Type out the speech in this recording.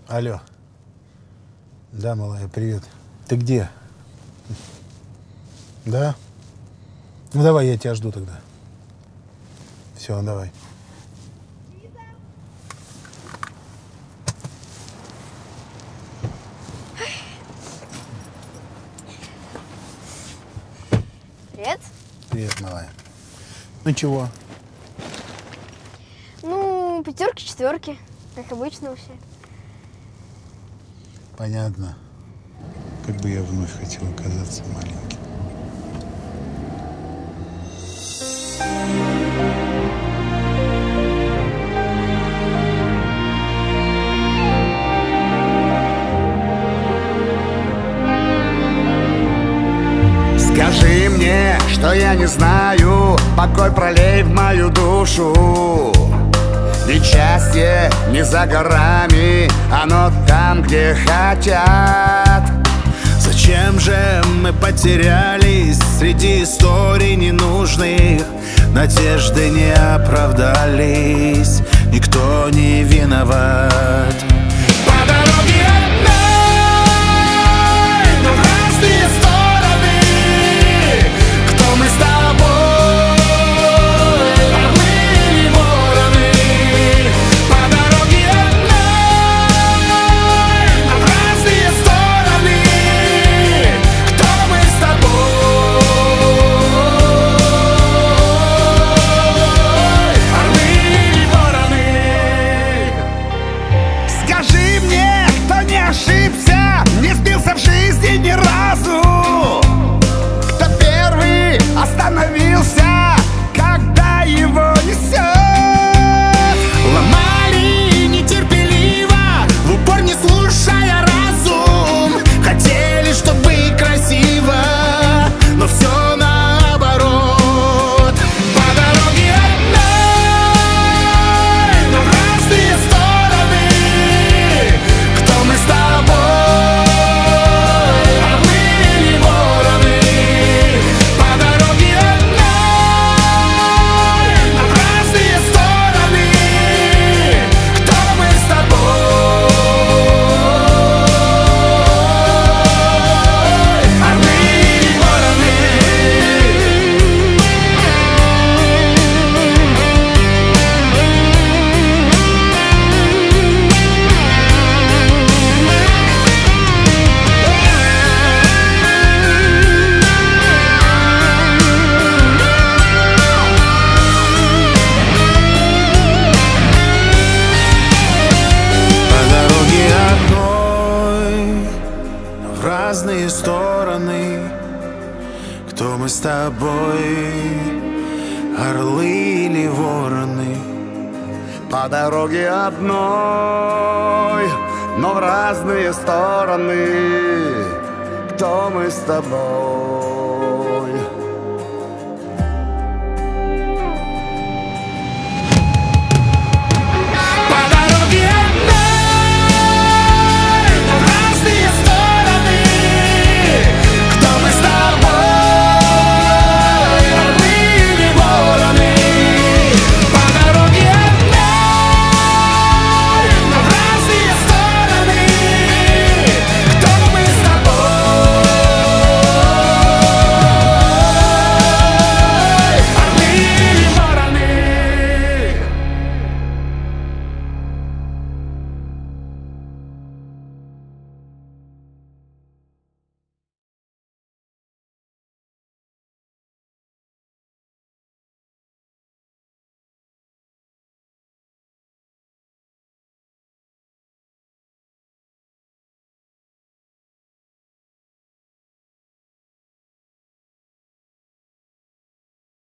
Алло. Да, малая, привет. Ты где? Да? Ну давай, я тебя жду тогда. Все, давай. Привет. Привет, малая. Ну чего? Ну, пятерки, четверки. Как обычно вообще. Понятно. Как бы я вновь хотел оказаться маленьким. Скажи мне, что я не знаю, покой пролей в мою душу. Ведь счастье не за горами, оно там, где хотят. Зачем же мы потерялись среди историй ненужных? Надежды не оправдались, никто не виноват. По дороге одной, но в разные стороны. Кто мы с тобой, орлы или вороны? По дороге одной, но в разные стороны. Кто мы с тобой, орлы или вороны? Скажи мне, кто не ошибся, не сбился в жизни ни разу, кто первый остановился, когда его несет. Ломали нетерпеливо, в упор не слушая разум. Хотели, чтобы красиво, но все наоборот. По дороге одной, но в разные стороны. Кто мы с тобой, орлы или вороны? По дороге одной, но в разные стороны. Кто мы с тобой, орлы или вороны? По дороге одной, но в разные стороны. Кто мы с тобой, орлы или вороны? По дороге одной, но в разные стороны. Кто мы с тобой?